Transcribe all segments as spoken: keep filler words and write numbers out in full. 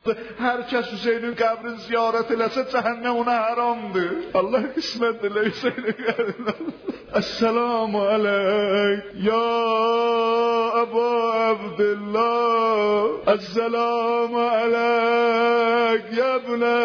Hər kəs Hüseynin qəbrini ziyarət eləsə cəhənnəm ona haramdır. Allah qismət elə Hüseynin qəbrini. Esselamu aleyk ya Ebu Abdullah. Esselamu aleyk ya ibne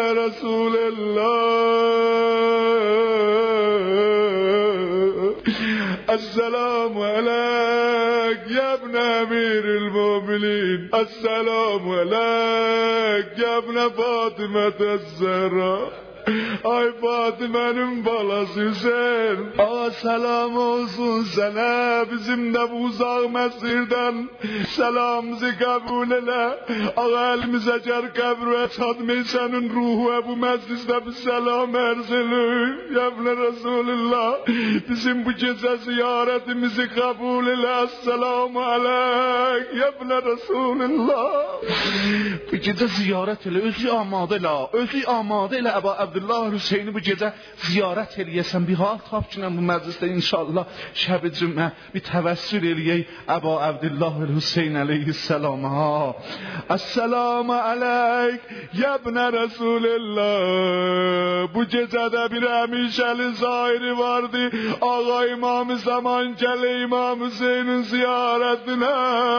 Resulullah. Esselamu aleyk ya ibne Emiril Müminin. Esselamu aleyk ya ibne Fatıma Zehra. Ay Fatime'nin balası Hüseyin, ağa selam olsun sana, bizim de bu uzak mesirden selamımızı kabul ele. Ağa elimize cer kabre çatmayı senin ruhu bu mecliste bir selam erzilir. Yevne Resulullah, bizim bu gece ziyaretimizi kabul ele. Esselamu aleyk, yevne Resulullah. Bu gece ziyaret ele, özü amade ele, özü amade ele Ebu Abdullah Hüseyin'i bu gece ziyaret eləyəsən, bir hal tap ki, bu məclisdə inşallah şəb-i cümə bir təvəssül eləyək Ebu Abdullah Hüseyin aleyhisselam. Esselamu aleyk yebne Resulullah. Bu gecədə bir həmişəli zahiri vardı, ağa İmam-ı Zaman gələ İmam Hüseyin'in ziyaretine.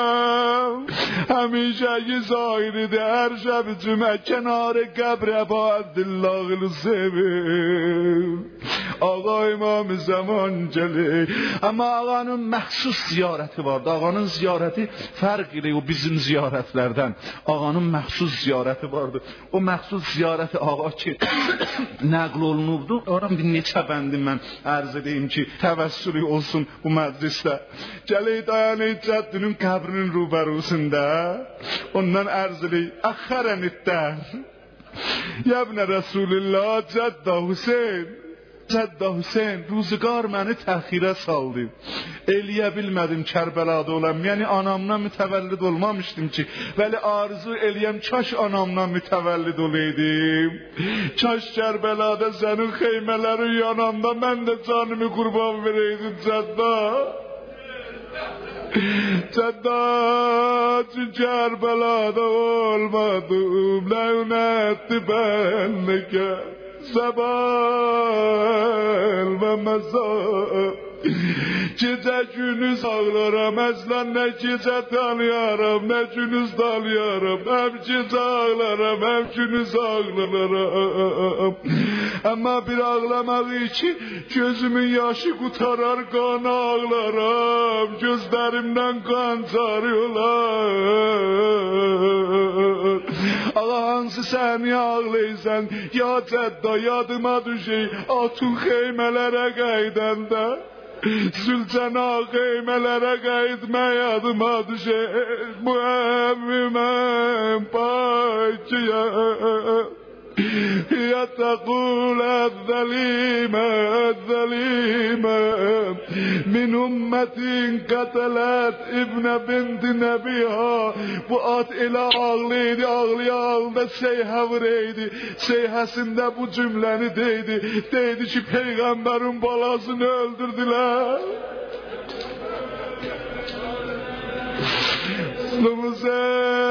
Həmişəki zahiridir, hər şəb-i cümə kenarı qəbr Ebu Abdullah sevim. Ağa İmam-ı Zaman gəlir. Ama ağanın məxsus ziyarəti vardı. Ağanın ziyarəti fərq ilə o bizim ziyarətlərdən. Ağanın məxsus ziyarəti vardı. O məxsus ziyarəti ağa ki nəql olunubdu. Oradan bir neçə bəndi mən ərz edeyim ki təvəssülü olsun bu məclisdə. Gələk dayanək cəddinin qəbrinin rübərusunda. Ondan ərz edeyim. Əxərəniddən. Yevne Resulullah Cəddə Hüseyin. Cəddə Hüseyin ruzgar məni təxirə saldı. Eləyə bilmədim Kərbəlada olam. Yəni anamdan mütəvəllid olmamışdım ki. Vəli arzu eləyəm kaş anamdan mütəvəllid olaydım. Kaş Kərbəlada sənin xeymələri yananda mən də canımı qurban vereydim Cəddə. Cəddə Kərbəlada olmadım. Lənətli bənlikə Zəbal və məzab. Gecə günüz ağlaram, əzlən nə gecə tanıyaram, nə günüz tanıyaram. Həm gecə ağlaram, həm günüz ağlaram. Amma bir ağlamaq için gözümün yaşı qutarar, qan ağlaram. Gözlərimdən qan çarıyorlar. Ağa hansı səni ağlaysan, ya Cəddə yadıma düşey, atın xeymələrə qaydanda. Zülcəna xeymələrə qaydmə yadıma düşey, bu əmmiməm pakiyəm. يتقول الظليمة الظليمة من أمة قتلت ابن بنت نبيها. Bu at elə ağlaydı, ağlaya ağlada seyhə vureydi. Seyhəsində bu cümləni deydi. Deydi ki Peyğəmbərin balasını öldürdülər. Hüseyin